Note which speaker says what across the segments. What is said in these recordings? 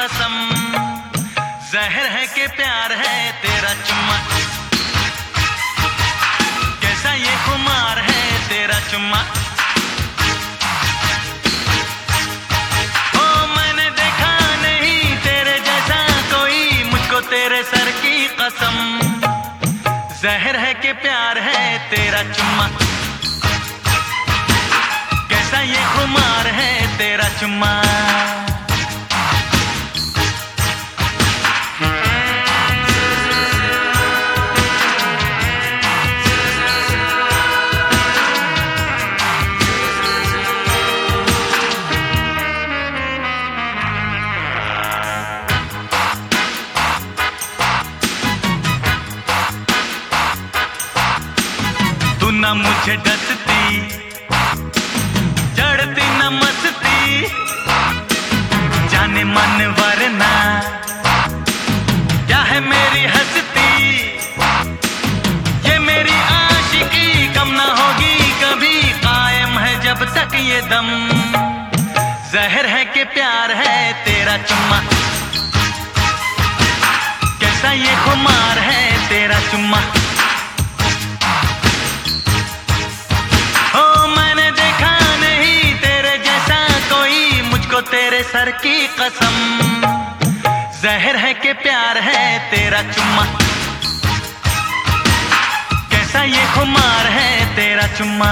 Speaker 1: कसम, जहर है कि प्यार है तेरा चुम्मा, कैसा ये खुमार है तेरा चुम्मा। ओ मैंने देखा नहीं तेरे जैसा कोई, मुझको तेरे सर की कसम, जहर है कि प्यार है तेरा चुम्मा, कैसा ये खुमार है तेरा चुम्मा। तू न मुझे डसती, चढ़ती न मस्ती, जाने मन वरना क्या है मेरी हस्ती। ये मेरी आशिकी कम ना होगी कभी, कायम है जब तक ये दम, जहर है कि प्यार है तेरा चुम्मा, कैसा ये खुमार है तेरा चुम्मा। तेरे सर की कसम, जहर है कि प्यार है तेरा चुम्मा, कैसा ये खुमार है तेरा चुम्मा।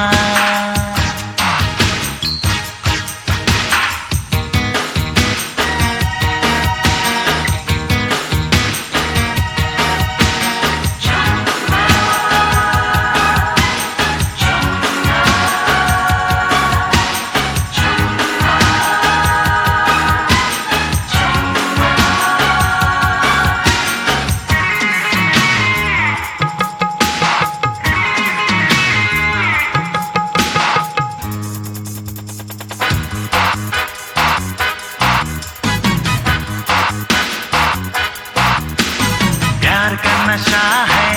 Speaker 1: का नशा है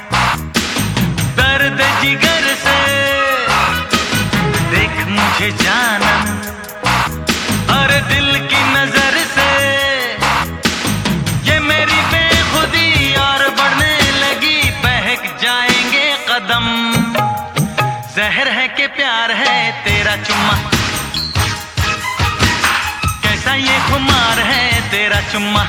Speaker 1: दर्द जिगर से, देख मुझे जानम और दिल की नजर से, ये मेरी बेखुदी और बढ़ने लगी, बहक जाएंगे कदम, जहर है कि प्यार है तेरा चुम्मा, कैसा ये खुमार है तेरा चुम्मा।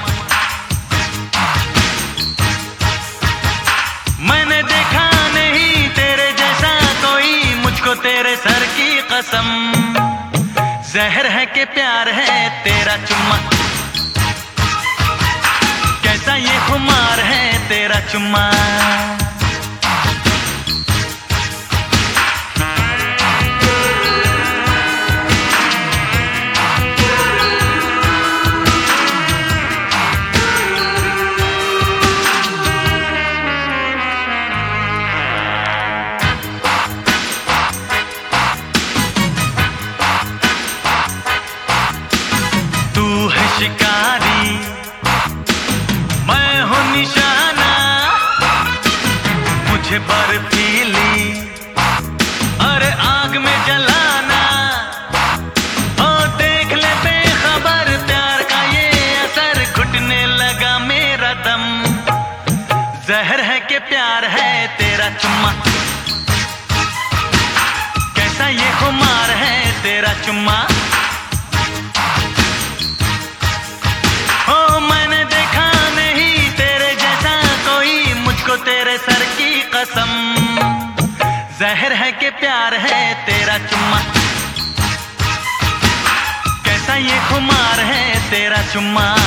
Speaker 1: मैंने देखा नहीं तेरे जैसा कोई, मुझको तेरे सर की कसम, जहर है कि प्यार है तेरा चुम्मा, कैसा ये खुमार है तेरा चुम्मा। शिकारी मैं हूँ निशाना, मुझे बर्फीली अरे आग में जलाना, ओ देख ले बेखबर प्यार का ये असर, घुटने लगा मेरा दम, जहर है कि प्यार है तेरा चुम्मा, कैसा ये खुमार है तेरा चुम्मा। तेरे सर की कसम, जहर है कि प्यार है तेरा चुम्मा, कैसा ये खुमार है तेरा चुम्मा।